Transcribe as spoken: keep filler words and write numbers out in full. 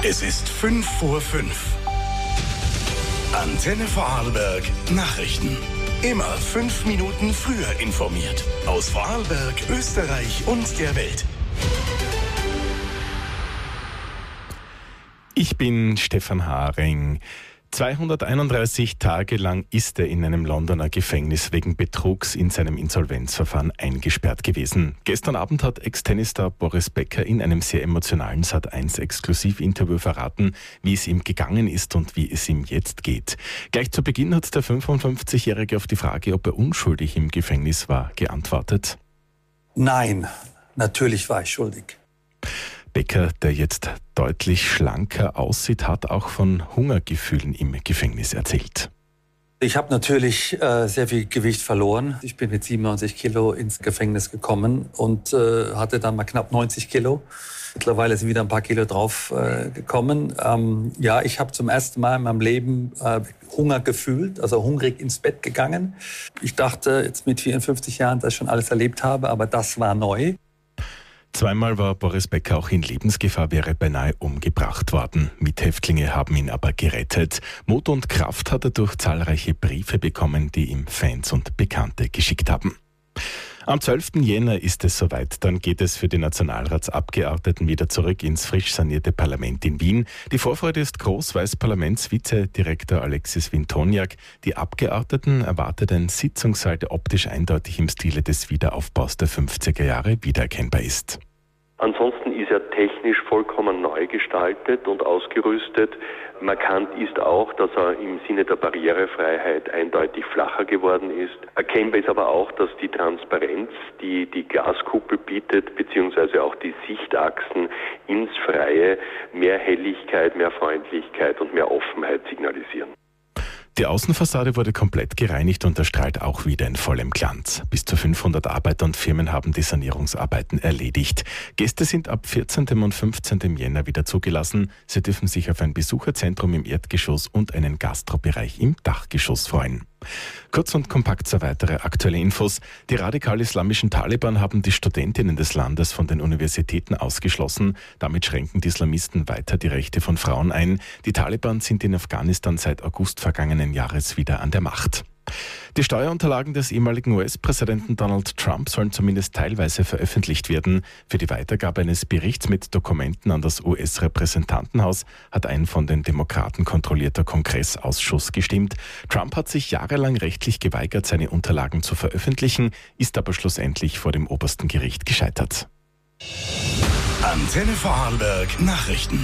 Es ist fünf vor fünf. Antenne Vorarlberg Nachrichten. Immer fünf Minuten früher informiert. Aus Vorarlberg, Österreich und der Welt. Ich bin Stefan Haring. zweihunderteinunddreißig Tage lang ist er in einem Londoner Gefängnis wegen Betrugs in seinem Insolvenzverfahren eingesperrt gewesen. Gestern Abend hat Ex-Tennisstar Boris Becker in einem sehr emotionalen Sat eins Exklusivinterview verraten, wie es ihm gegangen ist und wie es ihm jetzt geht. Gleich zu Beginn hat der fünfundfünfzigjährige auf die Frage, ob er unschuldig im Gefängnis war, geantwortet: Nein, natürlich war ich schuldig. Becker, der jetzt deutlich schlanker aussieht, hat auch von Hungergefühlen im Gefängnis erzählt. Ich habe natürlich äh, sehr viel Gewicht verloren. Ich bin mit siebenundneunzig Kilo ins Gefängnis gekommen und äh, hatte dann mal knapp neunzig Kilo. Mittlerweile sind wieder ein paar Kilo drauf äh, gekommen. Ähm, ja, ich habe zum ersten Mal in meinem Leben äh, Hunger gefühlt, also hungrig ins Bett gegangen. Ich dachte jetzt mit vierundfünfzig Jahren, dass ich schon alles erlebt habe, aber das war neu. Zweimal war Boris Becker auch in Lebensgefahr, wäre beinahe umgebracht worden. Mithäftlinge haben ihn aber gerettet. Mut und Kraft hat er durch zahlreiche Briefe bekommen, die ihm Fans und Bekannte geschickt haben. Am zwölften Jänner ist es soweit. Dann geht es für die Nationalratsabgeordneten wieder zurück ins frisch sanierte Parlament in Wien. Die Vorfreude ist groß, weiß Parlamentsvizedirektor Alexis Wintoniak. Die Abgeordneten erwartet ein Sitzungssaal, der optisch eindeutig im Stile des Wiederaufbaus der fünfziger Jahre wiedererkennbar ist. Ansonsten ist er technisch vollkommen neu gestaltet und ausgerüstet. Markant ist auch, dass er im Sinne der Barrierefreiheit eindeutig flacher geworden ist. Erkennbar ist aber auch, dass die Transparenz, die die Glaskuppel bietet, beziehungsweise auch die Sichtachsen ins Freie, mehr Helligkeit, mehr Freundlichkeit und mehr Offenheit signalisieren. Die Außenfassade wurde komplett gereinigt und erstrahlt auch wieder in vollem Glanz. Bis zu fünfhundert Arbeiter und Firmen haben die Sanierungsarbeiten erledigt. Gäste sind ab vierzehnten und fünfzehnten Jänner wieder zugelassen. Sie dürfen sich auf ein Besucherzentrum im Erdgeschoss und einen Gastrobereich im Dachgeschoss freuen. Kurz und kompakt zur weitere aktuelle Infos. Die radikal-islamischen Taliban haben die Studentinnen des Landes von den Universitäten ausgeschlossen. Damit schränken die Islamisten weiter die Rechte von Frauen ein. Die Taliban sind in Afghanistan seit August vergangenen Jahres wieder an der Macht. Die Steuerunterlagen des ehemaligen U S-Präsidenten Donald Trump sollen zumindest teilweise veröffentlicht werden. Für die Weitergabe eines Berichts mit Dokumenten an das U S-Repräsentantenhaus hat ein von den Demokraten kontrollierter Kongressausschuss gestimmt. Trump hat sich jahrelang rechtlich geweigert, seine Unterlagen zu veröffentlichen, ist aber schlussendlich vor dem obersten Gericht gescheitert. Antenne Vorarlberg Nachrichten.